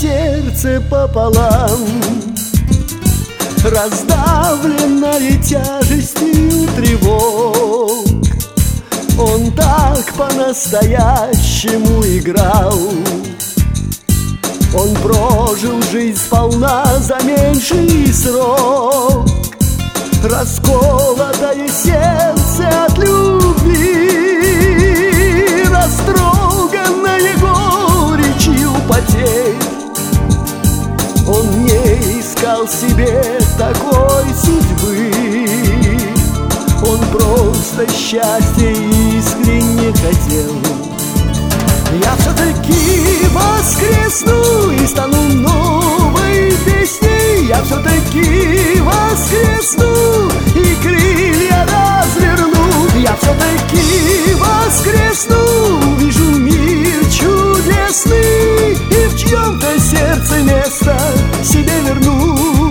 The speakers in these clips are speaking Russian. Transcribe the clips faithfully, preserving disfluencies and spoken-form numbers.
сердце пополам, раздавленное тяжестью тревог. Он так по-настоящему играл, он прожил жизнь сполна за меньший срок. Расколотое сердце от любви, растроганное горечью потерь, он не искал себе такой судьбы, он просто счастья искренне хотел. Я все-таки воскресну и стану новой песней. Я все-таки воскресну и крылья разверну. Я все-таки воскресну, увижу мир чудесный и в чьем-то сердце место себе верну.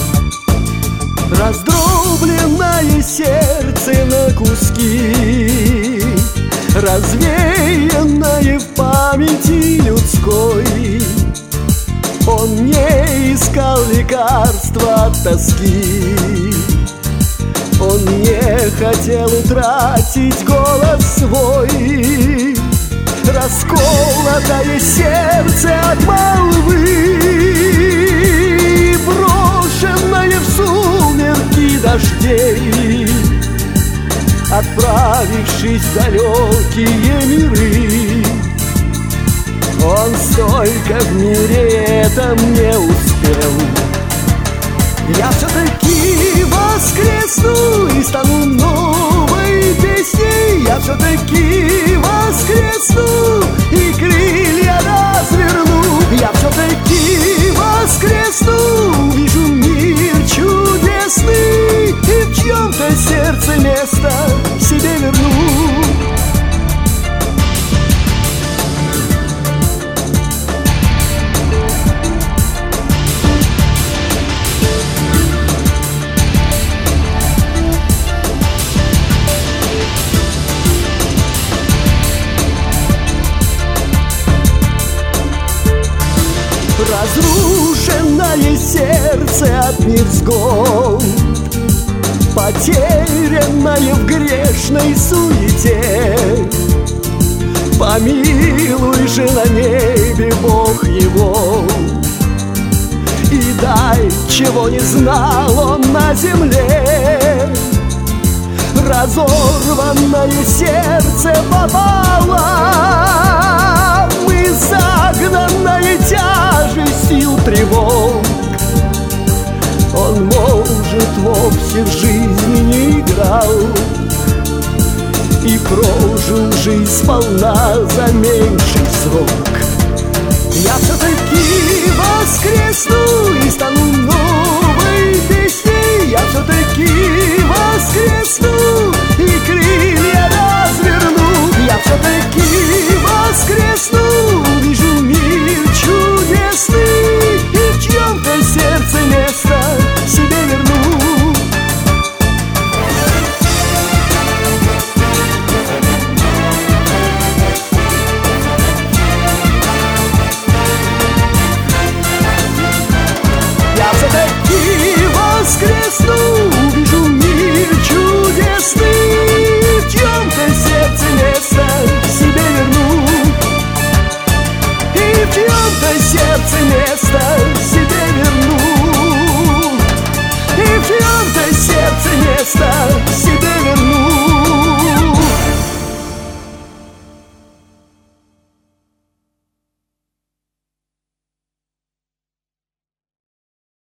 Раздробленное сердце на куски, развеянное в памяти людской, он не искал лекарства от тоски, он не хотел утратить голос свой. Расколотое сердце от молвы, брошенное в сумерки дождей, отправившись в далекие миры, он столько в мире этом не успел. Я все-таки воскресну и стану новой песней. Я все-таки воскресну и крылья разверну. Я все-таки воскресну, увижу мир чудесный и в чьем-то сердце место себе верну. Разрушенное сердце от невзгод, потерянное в грешной суете, помилуй же на небе Бог его, и дай, чего не знал он на земле. Разорванное сердце пополам и загнанное тяжестью тревог, он, может, вовсе в жизни не играл и прожил жизнь сполна за меньший срок. Я все-таки воскресну и стану